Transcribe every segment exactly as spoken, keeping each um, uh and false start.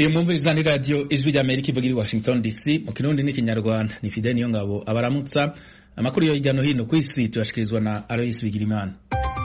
Iyo mwumviriza ni radio Ijwi ry'Amerika ivuga i Washington D C mu Kirundi n'ikinyarwanda. Ni Fidel Niyongabo abaramutsa amakuru yo hirya no hino ku isi tuyashikirizwa na Alois Bigirimana.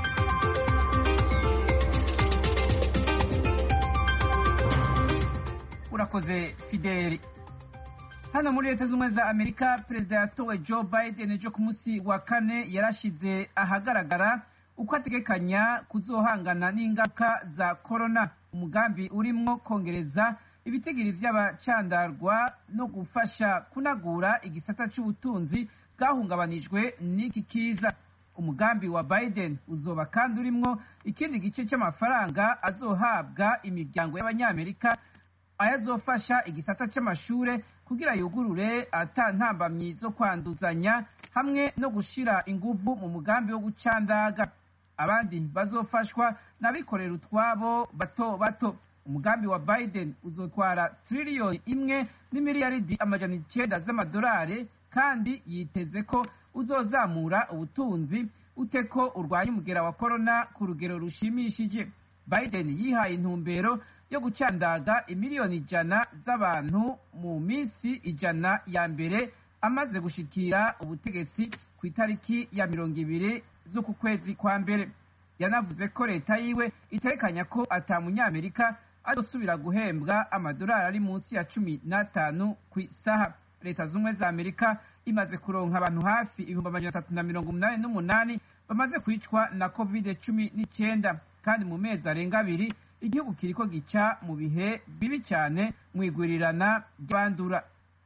Urakoze Fidel. Hano muri Leta Zunze za Amerika, Perezida yatowe Joe Biden ejo ku munsi wa kane yarashize ahagaragara uko ategekanya kuzohangana n'ingaruka za corona. Umugambi urimwo kongereza ibitigiri vy'abacandarwa no gufasha kunagura igisata c'ubutunzi bwahungabanijwe n'iki kiza. Umugambi wa Biden uzoba kandi urimwo ikindi gice c'amafaranga azohabwa imiryango y'abanyamerika ayazofasha igisata c'amashure kugira yugurure ata ntambamyi zo kwanduzanya hamwe no gushira inguvu mu mugambi wo gucandaga. Abandi bazofashwa n'abikorera utwabo bato bato. Umugambi wa Biden uzotwara triliyoni imwe n'imiliyaridi amajana icenda z'amadolari kandi yiteze ko uzozamura ubutunzi uteko urwanya umugera wa corona ku rugero rushimishije. Biden yihaye intumbero yo gucandaga imiliyoni ijana z'abantu mu minsi ijana ya mbere amaze gushikira ubutegetsi ku itariki ya mirongo ibiri z'uku kwezi kwa mbere. Yanavuze ko leta yiwe iterekanya ko ata munyamerika azosubira guhembwa amadolari ari munsi ya cumi n'atanu ku isaha. Leta Zunze za Amerika imaze kuronka abantu hafi ibihumbi amajana atatu na mirongo umunani n'umunani bamaze kwicwa na covid cumi n'icenda, kandi mu mezi arenga abiri igihugu kiriko gica mu bihe bibi cyane mu igwirirana ry'abandura.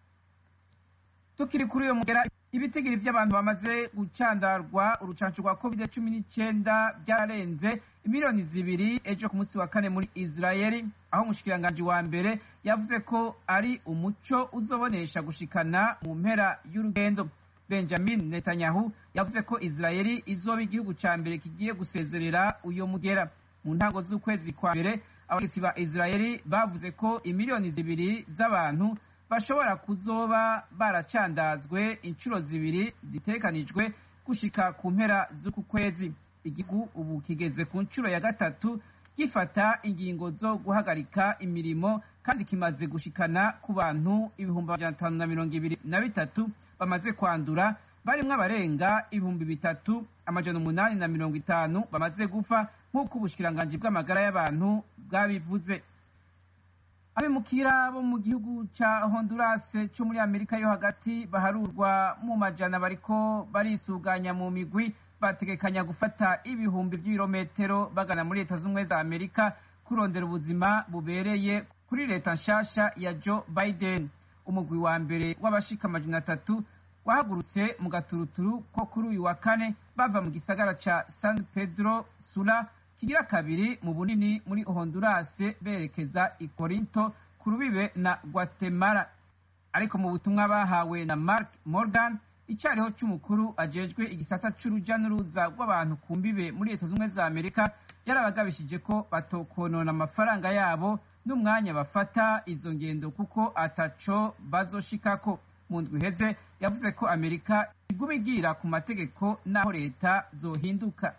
Tukiri kuri uyo mugera, ibitigiri vy'abantu bamaze gucandarwa urucanco rwa covid cumi n'icenda byararenze imiliyoni zibiri ejo ku munsi wa kane muri Israeli, aho umushikiranganji wa mbere yavuze ko ari umuco uzobonesha gushikana mu mpera y'urugendo. Benjamin Netanyahu yavuze ko Israeli izoba igihugu ca mbere kigiye gusezerera uyo mugera. Mu ntango z'ukwezi kwa mbere abategetsi ba Israeli bavuze ko imiliyoni zibiri z'abantu bashobora kuzoba baracandazwe inshuro zibiri zitekanijwe gushika ku mpera z'uku kwezi. Igihugu ubu kigeze ku nshuro ya gatatu gifata ingingo zo guhagarika imirimo kandi kimaze gushikana ku bantu ibihumbi amajana atanu na mirongo ibiri na bitatu bamaze kwandura, barimwo abarenga ibihumbi bitatu amajana umunani na mirongo itanu bamaze gufa nk'uko ubushikiranganji bw'amagara y'abantu bwabivuze. Abimukira bo mu gihugu ca Honduras cyo muri Amerika yo hagati baharurwa mu majana bariko barisuganya mu migwi bategekanya gufata ibihumbi by'ibirometero bagana muri Leta Zunze za Amerika kurondera ubuzima bubereye kuri leta nshasha ya Joe Biden. Umugwi wa mbere w'abashika amajana atatu wahagurutse mu gaturuturu ko kuri uyu wa kane bava mu gisagara ca San Pedro Sula kigira kabiri mu bunini muri Honduras berekeza i Corinto ku rubibe na Guatemala. Ariko mu butumwa bahawe na Mark Morgan, icyariho cy'umukuru ajejwe igisata c'uruja n'uruza rw'abantu ku mbibe muri Leta Zunze za Amerika, yarabagabishije ko batokonona amafaranga yabo n'umwanya bafata izo ngendo kuko ataco bazoshikako. Mu ndwi iheze yavuze ko Amerika iguma igira ku mategeko n'aho leta zohinduka.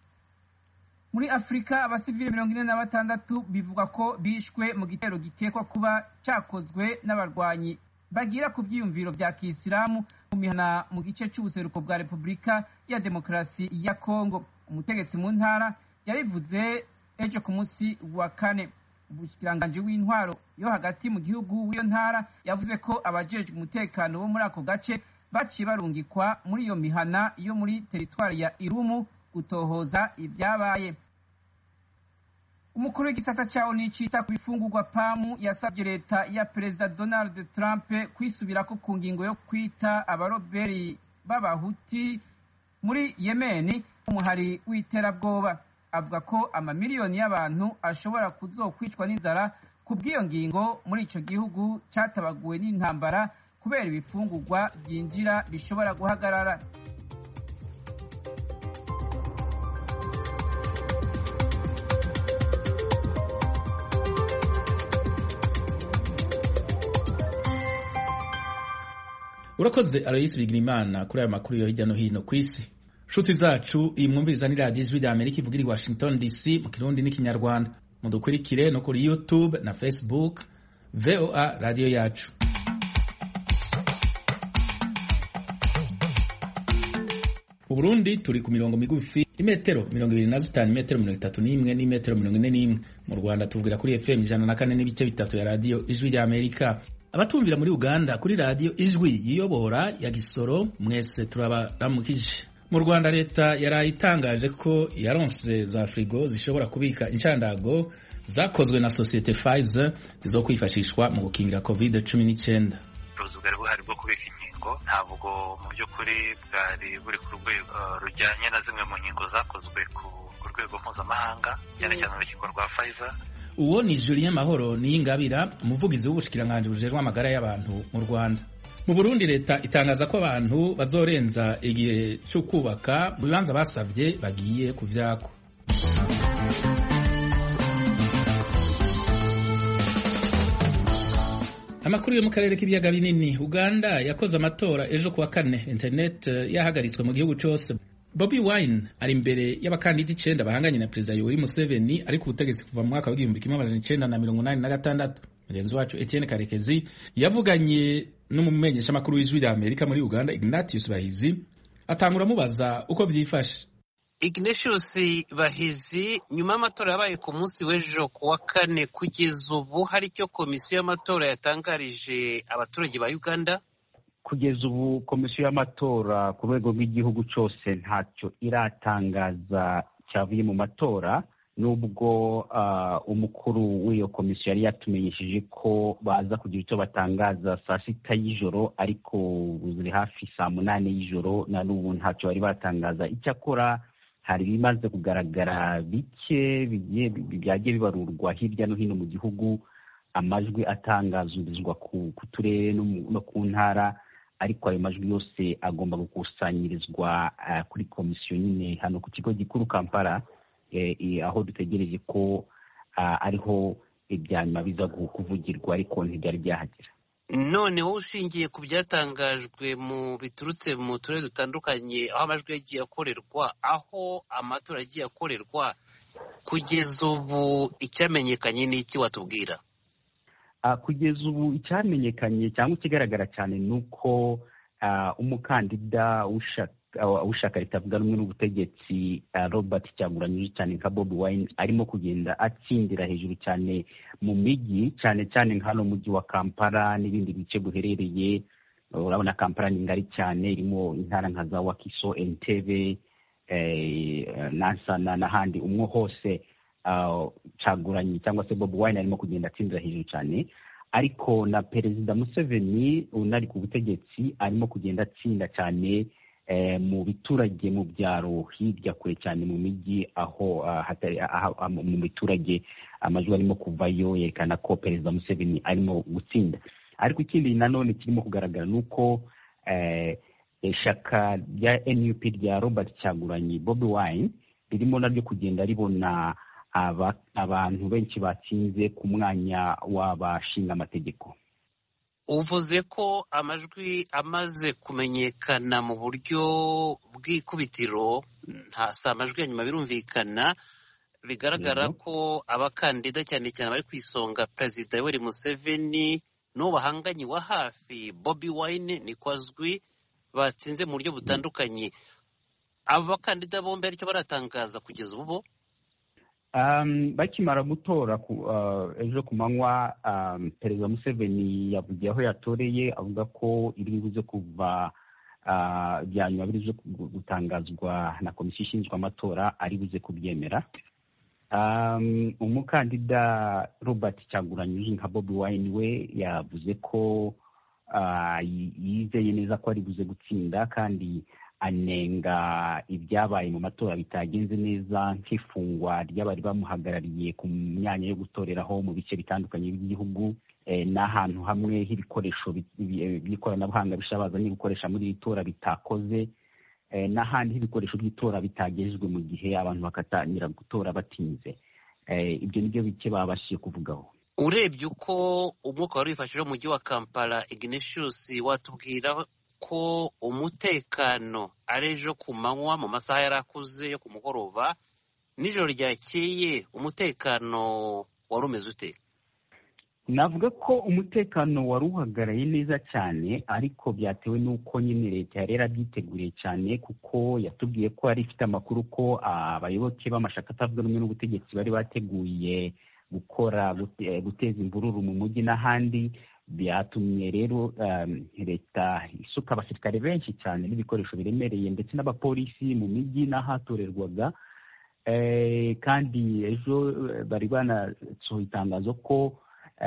Muri Afrika, abasivili mirongo ine na batandatu bivugwa ko bishwe mu gitero gikekwa kuba cyakozwe n'abarwanyi bagira ku vyiyumviro vya Kisilamu mu mihana mu gice c'ubuseruko bwa Repubulika ya Demokarasi ya Kongo. Umutegetsi mu ntara yabivuze ejo ku munsi wa kane. Ubushikiranganji w'intwaro yo hagati mu gihugu w'iyo ntara yavuze ko abajejwe umutekano bo muri ako gace baciye barungikwa muri iyo mihana yo muri teritwari ya Irumu gutohoza ibyabaye. Umukuru w'igisata ca O N U cita ku bifungurwa pamu yasabye leta ya Perezida Donald Trump kwisubirako ku ngingo yo kwita abaroberi b'abahuti muri Yemeni umuhari w'iterabwoba. Avuga ko amamiliyoni y'abantu ashobora kuzokwicwa n'inzara ku bw'iyo ngingo muri ico gihugu catabaguwe n'intambara kubera ibifungurwa vyinjira bishobora guhagarara. Urakoze Alois Bigirimana kuri aya makuru yo hirya no hino ku isi. Shuti zacu iyi mwumviriza ni radio Ijwi ry'Amerika ivugira i Washington D C mu Kirundi n'ikinyarwanda. Mudukurikire no kuri YouTube na Facebook V O A radiyo yacu. Mu Burundi turi ku mirongo migufi imetero mirongo ibiri na zitanu, imetero mirongo itatu n'imwe n'imetero mirongo ine n'imwe. Mu Rwanda tuvugira kuri F M ijana na kane n'ibice bitatu ya radiyo Ijwi rya Amerika. Abatumvira muri Uganda kuri radiyo Ijwi yiyobora ya Gisoro, mwese turabaramukije. Mu Rwanda leta yaraye itangaje ko yaronse za frigo zishobora kubika incandago zakozwe na societe Pfizer zizokwifashishwa mu gukingira covid cumi n'icyenda. Uruzugari buhari bwo kubika inkingo ntabwo mu by'ukuri bwari buri ku rwego rujyanye na zimwe mu nkingo zakozwe ku rwego mpuzamahanga cyane cyane urukiko rwa Pfizer. Uwo ni Julien Mahoro Niyingabira, umuvugizi w'ubushikiranganje bujejwe amagara y'abantu mu Rwanda. Mu Burundi leta itangaza ko abantu bazorenza igihe cyo kubaka mu bibanza basavye bagiye kuvyako. Amakuru yo mu karere k'ibiyaga binini. Uganda yakoze amatora ejo kuwa kane, internet yahagaritswe mu gihugu cyose. Bobi Wine ari imbere y'abakandida icenda bahanganye na Perezida Yoweri Museveni ari ku butegetsi kuva mu mwaka w'igihumbi kimwe amajana icenda na mirongo inani na gatandatu. Mugenzi wacu Etienne Karekezi yavuganye n'umumenyesha makuru w'Ijwi rya Amerika muri Uganda Ignatius Bahizi, atangura mubaza uko vyifashe. Ignatius Bahizi, nyuma y'amatora yabaye ku munsi w'ejo kuwa kane, kugeza ubu hari icyo komisiyo y'amatora yatangarije abaturage ba Uganda? Kugeza ubu komisiyo y'amatora ku rwego rw'igihugu cyose ntacyo iratangaza cyavuye mu matora, nubwo uh, umukuru w'iyo komisiyo yari yatumenyesheje ko baza kugira icyo batangaza saa sita y'ijoro, ariko buzuri hafi saa munane y'ijoro na n'ubu ntacyo bari batangaza. Icyakora hari bimaze kugaragara bike byagiye bibarurwa hirya no hino mu gihugu, amajwi atangazwa ku turere no ku ntara, ariko ayo majwi yose agomba gukusanyirizwa uh, kuri komisiyo nyine hano ku kigo gikuru Kampala, eh, eh, aho dutegereje ko uh, ariho ibyanyuma biza kuvugirwa, ariko ntibyari byahagera. None wowe ushingiye ku byatangajwe mu biturutse mu turere dutandukanye aho amajwi yagiye akorerwa, aho amatora yagiye akorerwa, kugeza ubu icyamenyekanye ni iki watubwira? Uh, kugeza ubu icyamenyekanye cyangwa ikigaragara cyane nuko uh, umukandida ushaka ritavuga rumwe n'ubutegetsi uh, Robert Kyagulanyi cyane nka Bobi Wine arimo kugenda atsindira hejuru cyane mu migi, cyane cyane nk'ano mujyi wa Kampala n'ibindi bice buherereye. Urabona Kampala ni ngari cyane, irimo intara nka za Wakiso, Entebbe, eh, Nansana n'ahandi. Umwe hose Uh, Kyagulanyi cyangwa se Bobi Wine arimo kugenda atsindira hejuru cyane, ariko na Perezida Museveni unari ku butegetsi arimo kugenda atsinda cyane eh, mu biturage, mu byaro hirya kure cyane mu migi, aho uh, hatari uh, uh, mu biturage amajwi arimo kuvayo yerekana ko Perezida Museveni arimo gutsinda. Ariko ikindi nanone kirimo kugaragara nuko eh, ishaka rya N U P rya Robert Kyagulanyi Bobi Wine ririmo naryo kugenda ribona aba abantu benshi batsinze ku mwanya w'abashinga amategeko. Uvuze ko amajwi amaze kumenyekana mu buryo bw'ikubitiro, nta sa amajwi ya nyuma birumvikana, bigaragara ko abakandida cyane cyane bari kwisonga Perezida Yoweri Museveni n'uwo bahanganye wa hafi Bobi Wine niko azwi, batsinze mu buryo butandukanye. Aba bakandida bombi aricyo baratangaza kugeza ubu? Um, bakimara gutora ku, uh, ejo ku manywa, um, Perezida Museveni yavugiye aho yatoreye, avuga ko iri buze kuva uh, byanyuma biri gutangazwa na komisiyo ishinzwe amatora ari buze kubyemera. Um, umukandida Robert Kyagulanyi nka Bobi Wine we yavuze ko uh, yizeye neza ko ari buze gutsinda, kandi anenga ibyabaye mu matora bitagenze neza, nk'ifungwa ry'abari bamuhagarariye ku myanya yo gutoreraho mu bice bitandukanye by'igihugu, eh, n'ahantu hamwe h'ibikoresho by'ikoranabuhanga bishabaza n'ibikoresha muri iri tora bitakoze, eh, n'ahandi h'ibikoresho by'itora bitagejejwe mu gihe abantu bakatangira gutora batinze. Eh, ibyo nibyo bike babashije kuvugaho. Urebye uko umwuka wari wifashije mu mujyi wa Kampala, Ignatius, watubwira ko umutekano ari ejo ku manywa mu masaha yarakuze yo ku mugoroba, nijoro ryakeye umutekano wari umeze ute? navuga ko umutekano wari uhagaraye neza cyane, ariko byatewe n'uko nyine leta yari yarabyiteguriye cyane, kuko yatubwiye ko yari ifite amakuru ko abayoboke b'amashaka atavuga rumwe n'ubutegetsi bari bateguye gukora guteza imvururu mu mujyi n'ahandi. Byatumye rero leta isuka abasirikare benshi cyane n'ibikoresho biremereye ndetse n'abapolisi mu mijyi n'ahatorerwaga. Kandi ejo bari banasohoye itangazo ko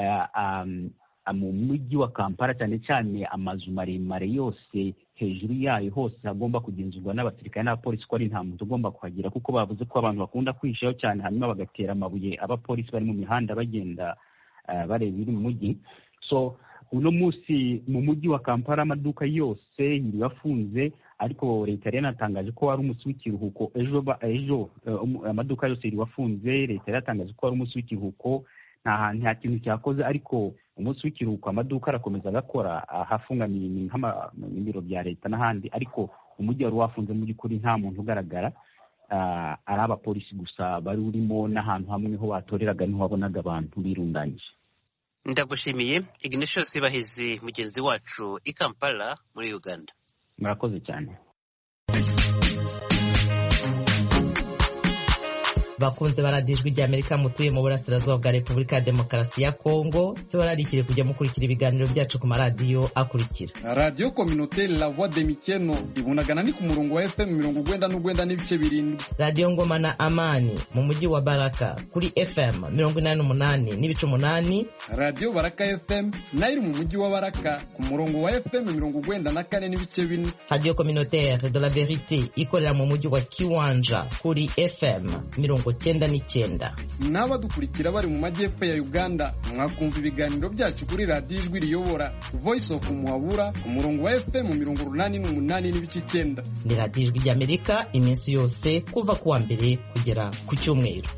mu mujyi wa Kampala cyane cyane amazu maremare yose hejuru yayo hose agomba kugenzurwa n'abasirikare n'abapolisi, ko ari nta muntu ugomba kuhagera, kuko bavuze ko abantu bakunda kwishaho cyane hanyuma bagatera amabuye abapolisi bari mu mihanda bagenda bareba ibiri mu mujyi. So uno munsi mu mujyi wa Kampala amaduka yose yiri bafunze, ariko leta yari yanatangaje ko wari umunsi w'ikiruhuko ejo ejo amaduka yose yiri bafunze. Leta yari yatangaje ko wari umunsi w'ikiruhuko, nta nta kintu cyakoze, ariko umunsi w'ikiruhuko amaduka arakomeza agakora hafunganiye nk'ibiro bya leta n'ahandi, ariko umujyi wari wafunze mu by'ukuri nta muntu ugaragara, ari abapolisi gusa bari urimo, n'ahantu hamwe niho batoreraga niho wabonaga abantu birundanyije. Ndagushimiye Ignatius Bahizi, mugenzi wacu i Kampala muri Uganda. Murakoze cyane. Bakunze baradijwe rya Amerika mutuye mu burasirazuba bwa Repubulika ya Demokarasi ya Kongo, tubararikire kujya mukurikira ibiganiro byacu ku maradiyo akurikira: Radio Communautaire La Voix de Mikeno ibunagana ni ku murongo wa F M mirongo ugwenda n'ugwenda n'ibice birindwi. Radio Ngoma na Amani mu mujyi wa Baraka kuri F M mirongo inani n'umunani n'ibice umunani. Radio Baraka F M nayo mu mujyi wa Baraka ku murongo wa F M mirongo ugwenda na kane n'ibice bine. Radio Communautaire de la Vérité ikorera mu mujyi wa Kiwanja kuri F M mirongo cyenda n'icyenda. N'abadukurikira bari mu majyepfo ya Uganda mwakumva ibiganiro byacu kuri Radio Ijwi Riyobora Voice of Muhabura ku murongo wa F M mirongo urunani n'umunani n'ibice icyenda. Ni Radio Ijwi ry'Amerika iminsi yose kuva kuwa mbere kugera ku cyumweru.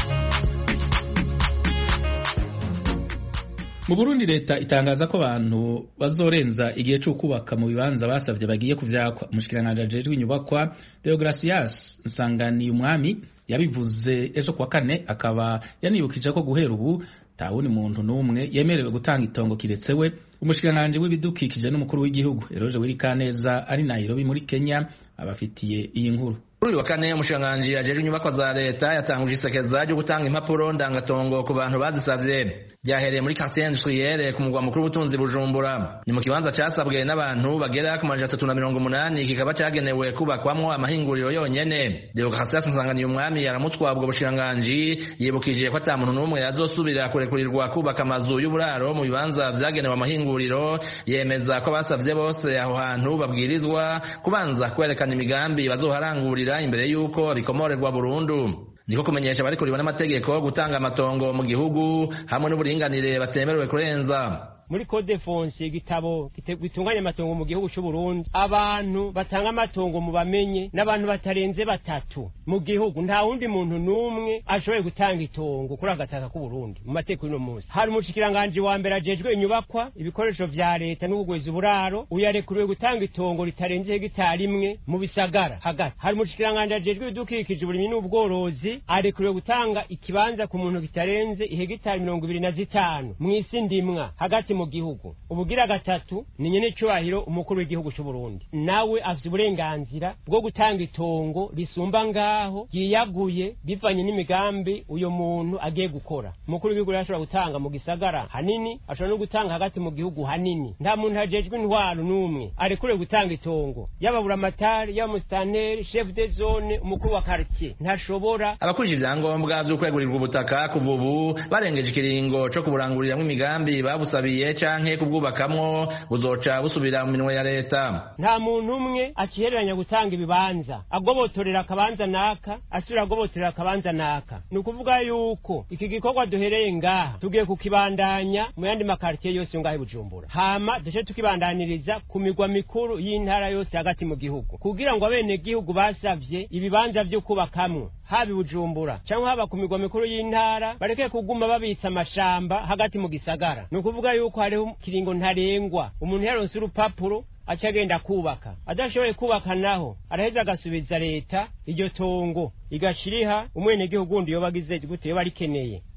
Mu Burundi leta itangaza ko abantu bazorenza igihe cyo kubaka mu bibanza basavye bagiye kuvyakwa. Umushikiranganje ajejwe inyubakwa Deogracias Nsangani umwami yabivuze ejo kwa kane, akaba yanibukije ko guhera ubu tawuni muntu numwe yemerewe gutanga itongo kiretsewe umushikiranganje w'ibidukikije n'umukuru w'igihugu. Eroje Wirikaneza ari Nairobi muri Kenya abafitiye iyi nkuru. Kuri wa kane umushikiranganji ajejwe inyubakwa za leta yatanguje isekeza ryo gutanga impapuro ndangatongo ku bantu bazisavye. Ryahereye muri quartier industrielle ku mugwa mukuru w'ubutunzi Bujumbura. Ni mu kibanza cyasabwe n'abantu bagera ku majana atatu na mirongo umunani, kikaba cyagenewe kubakwamwo amahinguriro yonyene. Deogracias Nsangani umwami yaramutwa ubwo bushikiranganji yibukije ko ata muntu n'umwe yazosubira kurekurirwa kubaka amazu y'uburaro mu bibanza vyagenewe amahinguriro. Yemeza ko basavye bose aho hantu babwirizwa kubanza kwerekana imigambi bazoharangurira imbere yuko bikomorerwa burundu. Niko kumenyesha bari kuriwe n'amategeko gutanga amatongo mu gihugu hamwe n'uburinganire batemerewe kurenza. Muri code fonse igitabo gitunganya amatongo mu gihugu cy'u Burundi, abantu batanga amatongo mu bamenye n'abantu batarenze batatu mu gihugu. Nta wundi muntu numwe ashoboye gutanga itongo kuri agataka ku Burundi mu mateko y'ino munsi. Hari umushikiranganje wa mbere ajejwe inyubakwa ibikoresho vya leta n'ubugwezi buraro, uyarekuriwe gutanga itongo ritarenze hegitari imwe mu bisagara hagati. Hari umushikiranganje ajejwe ibidukikije uburimyi n'ubworozi, arekuriwe gutanga ikibanza ku muntu kitarenze ihegitari mirongo ibiri na zitanu mu isi ndimwa hagati mu gihugu. Ubugira gatatu ni nyene cyubahiro umukuru w'igihugu cy'u Burundi, nawe afite uburenganzira bwo gutanga itongo risumba ngaho yiyaguye bivanye n'imigambi uyo muntu agiye gukora. Umukuru w'igihugu yashobora gutanga mu gisagara hanini, ashobora no gutanga hagati mu gihugu hanini. Nta muntu hajejwe intwaro numwe arekure gutanga itongo, yaba buramatari, yaba mustanteri, chef de zone, umukuru wa quartier ntashobora. Abakurije ivyangombwa vyo kwegurirwa ubutaka kuva ubu barengeje ikiringo co kuburanguriramwo imigambi babusabiye canke kubwubakamwo buzoca busubira mu minwe ya leta. Nta muntu umwe akihereranya gutanga ibibanza agobotorera akabanza naka asubira agobotorera akabanza naka. Ni ukuvuga yuko iki gikorwa duhereye ngaha tugiye kukibandanya mu yandi makartier yose ngaho Bujumbura, hama dushe tukibandaniriza ku migwa mikuru y'intara yose hagati mu gihugu, kugira ngo abene gihugu basavye ibibanza vyo kubakamwo habi Bujumbura cyangwa haba ku migwa mikuru y'intara bareke kuguma babitsa amashamba hagati mu gisagara. Ni ukuvuga yuko hariho kiringo ntarengwa umuntu yaronse urupapuro acagenda kubaka, adashoboye kubaka naho araheza agasubiza leta iryo tongo igashiriha umwene gihugu ndi yobagize gute yo barikeneye.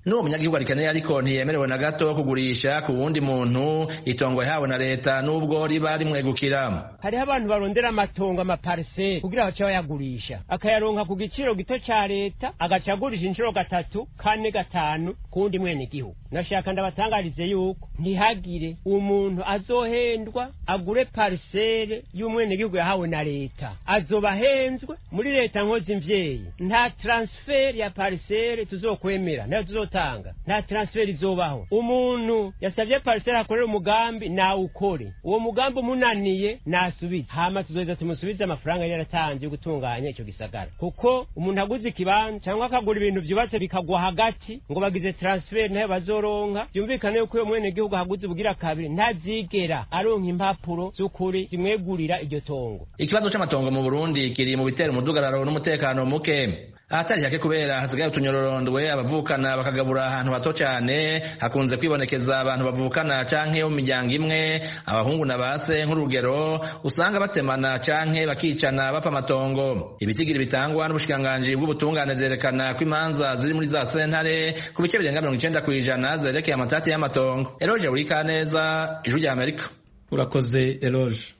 n'uwo munyagihugu arikeneye ariko ntiyemerewe na gato kugurisha ku wundi muntu itongo yahawe na leta n'ubwo riba rimwegukira. Hariho abantu barondera amatongo amapariseri kugira bace bayagurisha akayaronka ku giciro gito ca leta agaca agurisha inshuro gatatu kane gatanu kundi mwene gihugu. Nashaka ndabatangarize yuko ntihagire umuntu azohendwa agure pariseri y'umwene gihugu yahawe na leta, azobahenzwe muri leta nkozi mvyeyi. Nta transfer ya pariseri tuzokwemera, nayo tuzotanga, nta transfer izobaho. Umuntu yasavye pariseri akorera umugambi na ukore, uwo mugambi umunaniye nasubize, hama tuzoza tumusubize amafaranga yaratanze yo gutunganya ico gisagara. Kuko umuntu aguze ikibanza cyangwa akagura ibintu vyubatse bikagwa hagati ngo bagize transfer nayo bazoronka, byumvikane yuko uyo mwene gihugu haguze ubugira kabiri ntazigera aronka impapuro z'ukuri zimwegurira iryo tongo. Ikibazo c'amatongo mu Burundi kiri mu bitera umudugararo n'umutekano muke. Ahatari hake kubera hasigaye utunyororondwe abavukana bakagabura ahantu hato cyane, hakunze kwibonekeza abantu bavukana canke mu miryango imwe, abahungu na base nk'urugero usanga batemana canke bakicana bapfa amatongo. Ibitigiri bitangwa n'ubushikiranganji bw'ubutungane vyerekana ko imanza ziri muri za sentare ku bice birenga mirongo icenda kw'ijana zerekeye amatati y'amatongo. Eloge Burikaneza, Ijwi rya Amerika. Urakoze Eloge.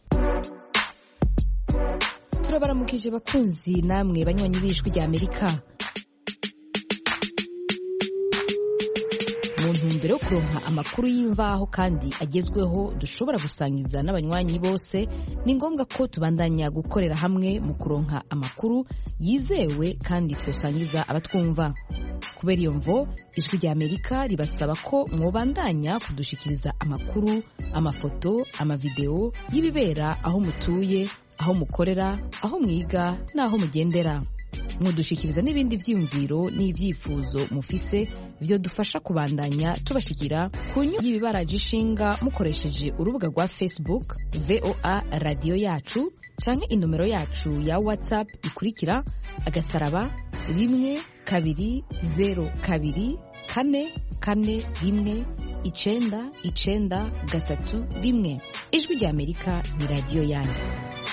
Turabaramukije bakunzi namwe banywanyi b'Ijwi rya Amerika. Mu ntumbero yo kuronka amakuru y'imvaho kandi agezweho dushobora gusangiza n'abanywanyi bose, ni ngombwa ko tubandanya gukorera hamwe mu kuronka amakuru yizewe kandi twosangiza abatwumva. Kubera iyo mvo, Ijwi rya Amerika ribasaba ko mwobandanya kudushikiriza amakuru, amafoto, amavideo y'ibibera aho mutuye, aho mukorera, aho mwiga n'aho mugendera. Mudushikiriza n'ibindi vyiyumviro n'ivyifuzo mufise vyo dufasha kubandanya tubashikira ku nyungu y'ibibaraje ishinga mukoresheje urubuga rwa Facebook V O A Radio Yacu canke inomero yacu ya WhatsApp ikurikira agasaraba rimwe kabiri zero kabiri kane kane rimwe icenda icenda gatatu rimwe. Ijwi rya Amerika ni radio yanyu.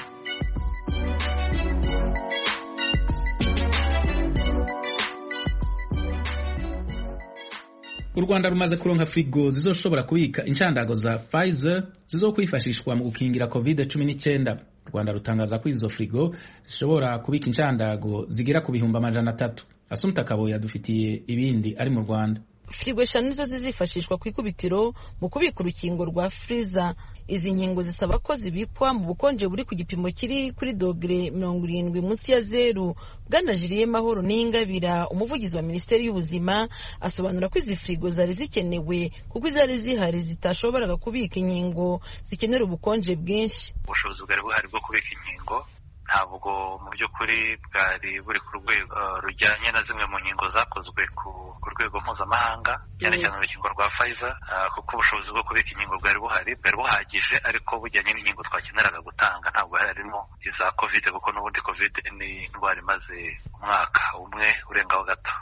U Rwanda rumaze kuronka frigo zizoshobora kubika incandago za Pfizer zizokwifashishwa mu gukingira covid cumi n'icyenda. U Rwanda rutangaza ko izo frigo zishobora kubika incandago zigera ku bihumbi amajana atatu. Asumta Kaboya dufitiye ibindi ari mu Rwanda. Frigo eshanu nizo zizifashishwa ku ikubitiro mu kubika urukingo rwa Pfizer. Izi nkingo zisaba ko zibikwa mu bukonje buri ku gipimo kiri kuri dogere mirongo irindwi munsi ya zeru. Bwana Julie Mahoro Ningabira, umuvugizi wa Minisiteri y'Ubuzima, asobanura ko izi frigo zari zikenewe kuko izari zihari zitashoboraga kubika inkingo zikenera ubukonje bwinshi. Ubushobozi bwari buhari bwo kubika inkingo ntabwo mu by'ukuri bwari buri ku rwego rujyanye na zimwe mu nkingo zakozwe ku rwego mpuzamahanga, cyane cyane urukingo rwa Pfizer, kuko ubushobozi bwo kubika inkingo bwari buhari bwari buhagije, ariko bujyanye n'inkingo twakeneraga gutanga ntabwo harimo iza covid, kuko n'ubundi covid ni indwara imaze umwaka umwe urengaho gato.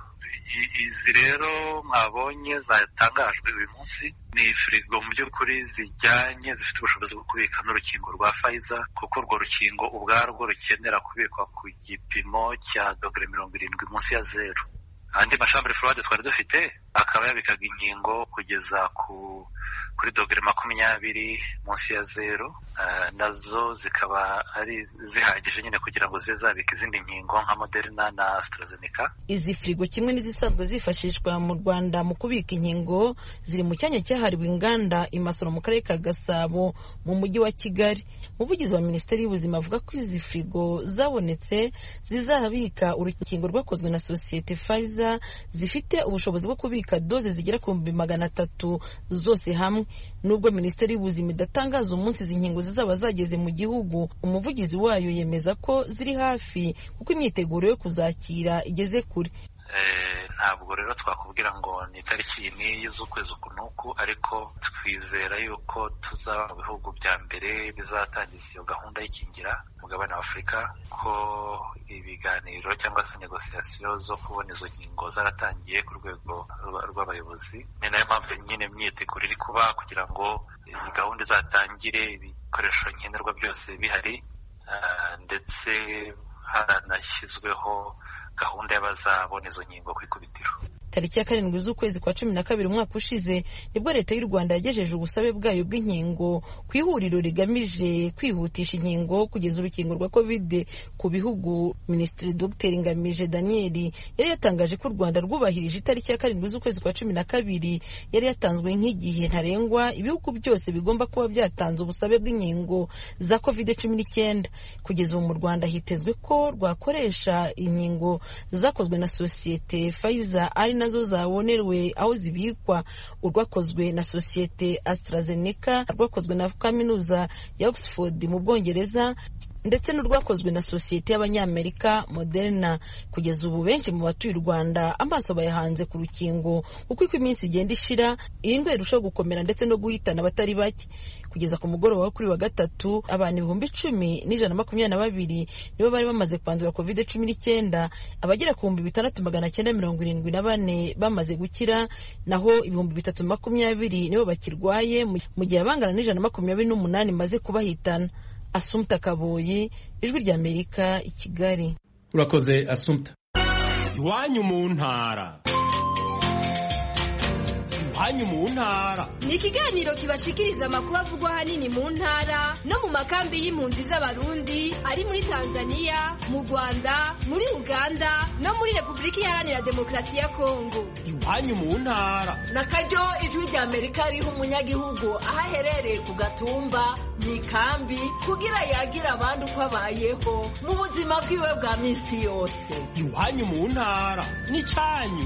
Izi rero mwabonye zatangajwe uyu munsi ni frigo mu by'ukuri zijyanye zifite ubushobozi bwo kubika n'urukingo rwa Pfizer, kuko urwo rukingo ubwarwo rukenera kubikwa ku gipimo cya dogere mirongo irindwi munsi ya zeru. Andi mashambure froide twari dufite akaba yabikaga inkingo kugeza ku kuri dogere makumyabiri munsi ya zeru, uh, nazo zikaba ari zihagije nyine kugira ngo zibe zabika izindi nkingo nka Moderna na AstraZeneca. Izi frigo kimwe n'izisanzwe zifashishwa mu Rwanda mu kubika inkingo ziri mu cyanya cyahariwe inganda i Masoro mu karere ka Gasabo mu mujyi wa Kigali. Umuvugizi wa Minisiteri y'Ubuzima avuga ko izi frigo zabonetse zizabika urukingo rwakozwe na sosiyete Pfizer zifite ubushobozi bwo kubika doze zigera ku bihumbi magana atatu zose hamwe. Nubwo Minisiteri y'Ubuzima idatangaza umunsi izi nkingo zizaba zageze mu gihugu, umuvugizi wayo yemeza ko ziri hafi kuko imyiteguro yo kuzakira igeze kure. Ntabwo rero twakubwira ngo ni itariki iyi z'ukwezi uku n'uku, ariko twizera yuko tuzaba mu bihugu bya mbere bizatangiza iyo gahunda y'ikingira mugabane wa Afurika, ko ibiganiro cyangwa se negosiyasiyo zo kubona izo nkingo zaratangiye ku rwego rw'abayobozi. Ni nayo mpamvu nyine imyiteguro iri kuba kugira ngo iyi gahunda izatangire, ibikoresho nkenerwa byose bihari, ndetse haranashyizweho gahunda y'abazabona izo nkingo ku ikubitiro. tariki ya karindwi z'ukwezi kwa cumi na kabiri umwaka ushize nibwo leta y'u Rwanda yagejeje ubusabe bwayo bw'inkingo ku ihuriro rigamije kwihutisha inkingo kugeza urukingo rwa covid ku bihugu. Minisitiri Dr Ngamije Daniel yari yatangaje ko u Rwanda rwubahirije itariki ya karindwi z'ukwezi kwa cumi na kabiri yari yatanzwe nk'igihe ntarengwa ibihugu byose bigomba kuba byatanze ubusabe bw'inkingo za covid cumi n'icyenda. Kugeza ubu mu Rwanda hitezwe ko rwakoresha inkingo zakozwe na sosiyete Pfizer ari nazo zabonerewe aho zibikwa, urwakozwe na sosiyete AstraZeneca, rwakozwe na kaminuza ya Oxford mu Bwongereza ndetse n'urwakozwe na sosiyete y'Abanyamerika Moderna. Kugeza ubu benshi mu batuye u Rwanda amaso bayahanze ku rukingo kuko uko iminsi igenda ishira iyi ndwara irushaho gukomera ndetse no guhitana abatari bake. Kugeza ku mugoroba wo kuri wa gatatu abantu ibihumbi icumi n'ijana na makumyabiri na babiri nibo bari bamaze kwandura covid cumi n'icyenda, abagera ku bihumbi bitandatu magana cyenda mirongo irindwi na bane bamaze gukira, naho ibihumbi bitatu makumyabiri nibo bakirwaye mu gihe abangana n'ijana na makumyabiri n'umunani maze kubahitana. Assumpta Kaboyi, Ijwi ry'Amerika, i Kigali. Urakoze Assumpta. Iwanyu mu ntara. Iwanyu mu ntara ni ikiganiro kibashikiriza amakuru avugwa hanini mu ntara no mu makambi y'impunzi z'abarundi ari muri Tanzania, mu Rwanda, muri Uganda no muri Repubulika Iharanira Demokarasi ya Kongo. Iwanyu mu ntara nakaryo Ijwi ry'Amerika riha umunyagihugu aho aherereye ku gatumba mu ikambi kugira yagira abandi uko abayeho mu buzima bwiwe bwa minsi yose. Iwanyu mu ntara ni cyanyu.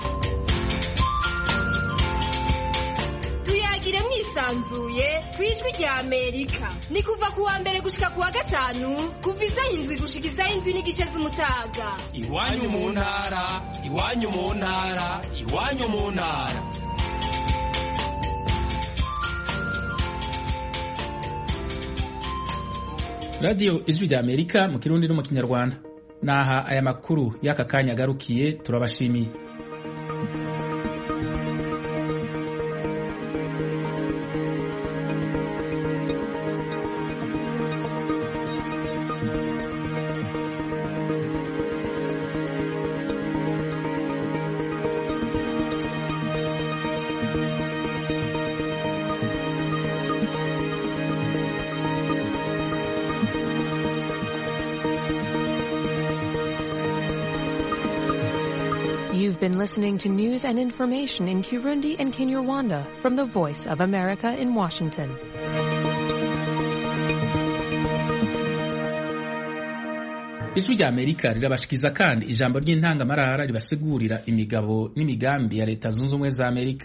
Tuyagire mwisanzuye ku Ijwi ry'Amerika. Ni kuva ku wa mbere gushika ku wa gatanu kuva isaha indwi gushika isaha indwi n'igice z'umutaga. Iwanyu mu ntara, iwanyu mu ntara, iwanyu mu ntara. Radio Ijwi ry'Amerika mu Kirundi no mu Kinyarwanda. Naha aya makuru y'aka kanya garukiye, turabashimiye. You've been listening to news and information in Kirundi and Kinyarwanda from the Voice of America in Washington. Ijwi ry'Amerika rirabashikiza kandi ijambo ry'intangamarara ribasigurira imigabo n'imigambi ya Leta Zunze Ubumwe za Amerika.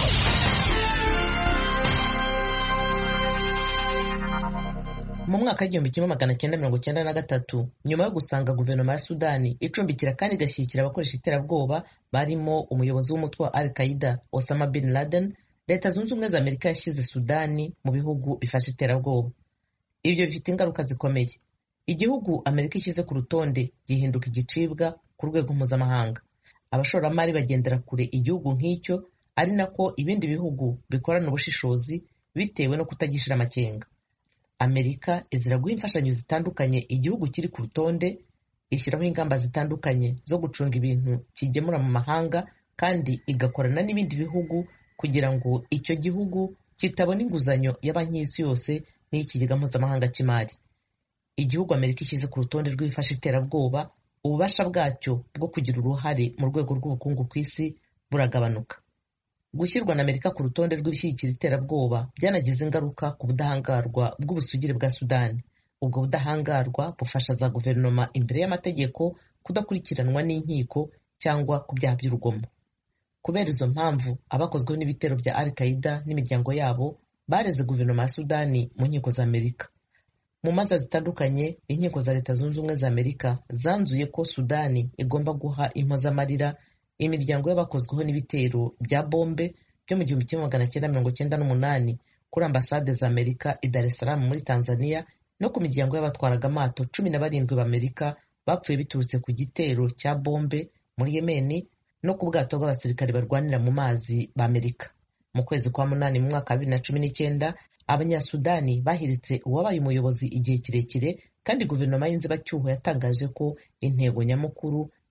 Mu mwaka w'igihumbi kimwe magana cyenda mirongo cyenda na gatatu, nyuma yo gusanga guverinoma ya Sudani icumbikira kandi igashyigikira abakoresha iterabwoba barimo umuyobozi w'umutwe wa Al-Qaeda Osama Bin Laden, Leta Zunze Ubumwe za Amerika yashyize Sudani mu bihugu bifasha iterabwoba. Ibyo bifite ingaruka zikomeye. Igihugu Amerika ishyize ku rutonde gihinduka igicibwa ku rwego mpuzamahanga. Abashoramari bagendera kure igihugu nk'icyo, ari nako ibindi bihugu bikorana ubushishozi bitewe no kutagishira amakenga. Amerika izira guha imfashanyo zitandukanye igihugu kiri ku rutonde, ishyiraho ingamba zitandukanye zo gucunga ibintu kigemura mu mahanga, kandi igakorana n'ibindi bihugu kugira ngo icyo gihugu kitabona inguzanyo y'abanki y'isi yose n'ikigega mpuzamahanga cy'imari. Igihugu Amerika ishyize ku rutonde rw'ibifasha iterabwoba, ububasha bwacyo bwo kugira uruhare mu rwego rw'ubukungu ku isi buragabanuka. Gushyirwa na Amerika ku rutonde rw'ibishyigikira iterabwoba byanagize ingaruka ku budahangarwa bw'ubusugire bwa Sudani. Ubwo budahangarwa bufasha za guverinoma imbere y'amategeko kudakurikiranwa n'inkiko cyangwa ku byaha by'urugomo. Kubera izo mpamvu, abakozweho n'ibitero bya Al-Qaeda n'imiryango yabo bareze guverinoma ya Sudani mu nkiko za Amerika. Mu manza zitandukanye, inkiko za Leta Zunze Ubumwe za Amerika zanzuye ko Sudani igomba guha impozamarira imiryango y'abakozweho n'ibitero bya bombe byo mu gihumbi kimwe magana cyenda mirongo cyenda n'umunani kuri ambasade za Amerika i Dar es Salaam muri Tanzania, no ku miryango y'abatwaraga amato cumi na barindwi b'Amerika bapfuye biturutse ku gitero cya bombe muri Yemeni, no ku bwato bw'abasirikare barwanira mu mazi b'Amerika. Mu kwezi kwa munani mu mwaka wa bibiri na cumi n'icyenda, Abanyasudani bahiritse uwabaye umuyobozi igihe kirekire, kandi guverinoma y'inzibacyuho yatangaje ko intego nyamukuru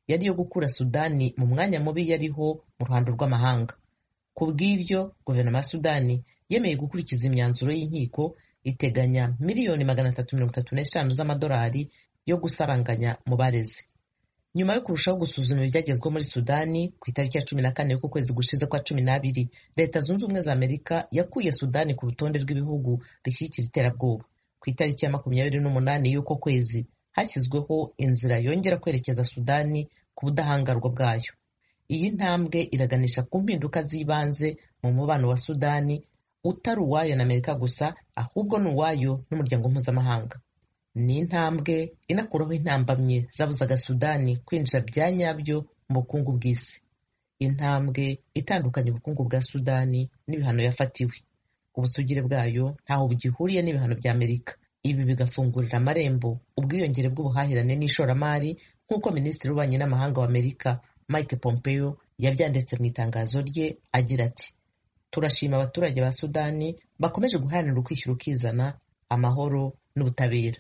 yari iyo gukura Sudani mu mwanya mubi yariho mu ruhando rw'amahanga. Ku bw'ibyo guverinoma ya Sudani yemeye gukurikiza imyanzuro y'inkiko iteganya miliyoni magana atatu mirongo itatu n'eshanu z'amadolari yo gusaranganya mu barezi. Nyuma yo kurushaho gusuzuma ibyagezweho muri Sudani, ku itariki ya cumi na kane y'uku kwezi gushize kwa cumi n'abiri, Leta Zunze Ubumwe za Amerika yakuye Sudani ku rutonde rw'ibihugu bishyigikira iterabwoba. Ku itariki ya makumyabiri n'umunani y'uko kwezi hashyizweho inzira yongera kwerekeza Sudani ku budahangarwa bwayo. Iyi ntambwe iraganisha ku mpinduka z'ibanze mu mubano wa Sudani, utari uwayo na Amerika gusa, ahubwo ni uwayo n'umuryango mpuzamahanga. Ni intambwe inakuraho intambamye zabuzaga Sudani kwinjira bya nyabyo mu bukungu bw'isi. Intambwe itandukanye ubukungu bwa Sudani n'ibihano yafatiwe. Ubusugire bwayo ntaho bugihuriye n'ibihano bya Amerika. Ibi bigafungurira amarembo ubwiyongere bw'ubuhahirane n'ishoramari, nk'uko Minisitiri w'Ububanyi n'Amahanga wa Amerika Mike Pompeo yabyanditse mu itangazo rye agira ati: turashima abaturage ba Sudani bakomeje guharanira ukwishyira ukizana, amahoro n'ubutabera.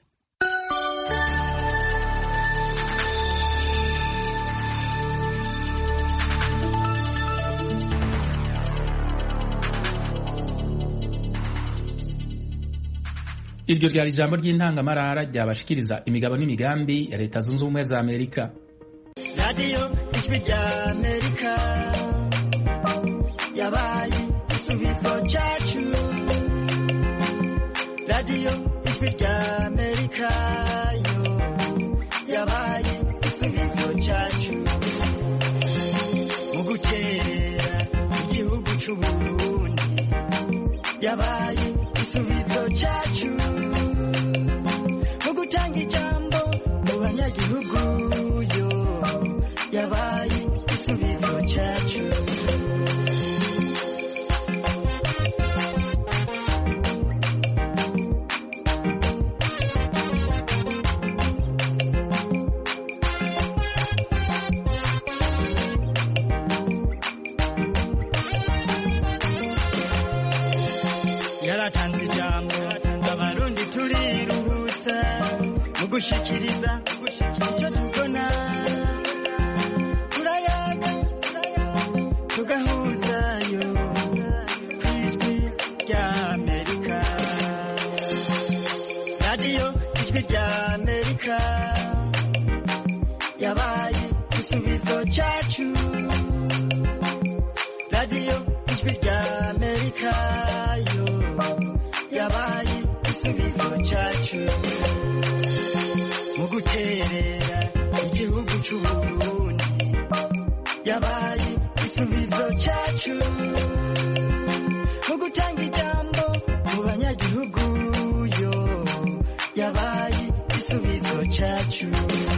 Iryo ryari ijambo ry'intangamarara ryabashikiriza imigabo n'imigambi ya Leta Zunze Ubumwe za Amerika. Radio Ijwi rya Amerika yabaye igisubizo cyacu. Radio Ijwi rya Amerika yo yabaye igisubizo cyacu. Mu guterera igihugu cy'u Burundi yabaye igisubizo cyacu. Mu gutanga ijambo mu banyagihugu yo yabaye igisubizo cyacu. Yaratanze ijambo abarundi turiruhutsa mu gushikiriza icyo tubona. Turayaga tugahuzayo ku Ijwi rya Amerika. Radio Ijwi rya Amerika yabaye igisubizo cyacu. Radio Ijwi rya Amerika yo yabaye igisubizo cyacu. Mu guterera igihugu cy'u Burundi yabaye igisubizo cyacu. Mu gutanga ijambo mu banyagihugu yo yabaye igisubizo cyacu.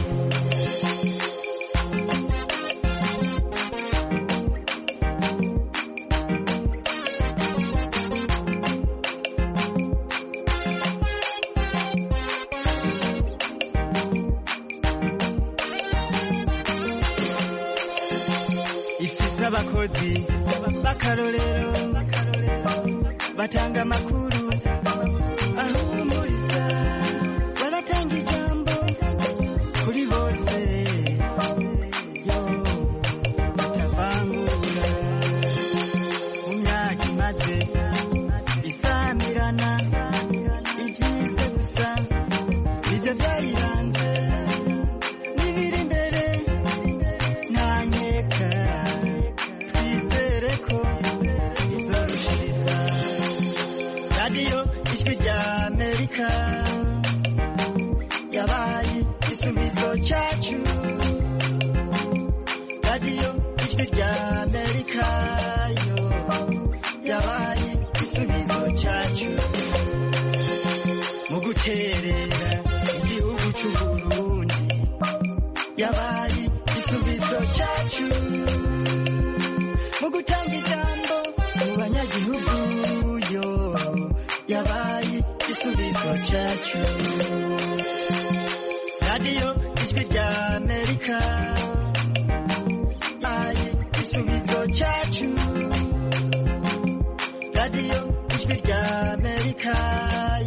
Abakozi bakarorero batanga amakuru ahumuriza, baratanga ijambo kuri bose yo batavangura. Mu myaka imaze isamirana ibyize gusa ibyo byayiranze n'ibiri imbere nta nkeka. Radio Ijwi rya Amerika yabaye igisubizo cyacu. Radio Ijwi rya Amerika yo yabaye igisubizo cyacu. Mu guterera igihugu cy'u Burundi yabaye igisubizo cyacu. Mu gutanga ijambo mu banyagihugu yo yabaye igisubizo cyacu. Radio Ijwi rya Amerika yabaye igisubizo cyacu. Radio Ijwi rya Amerika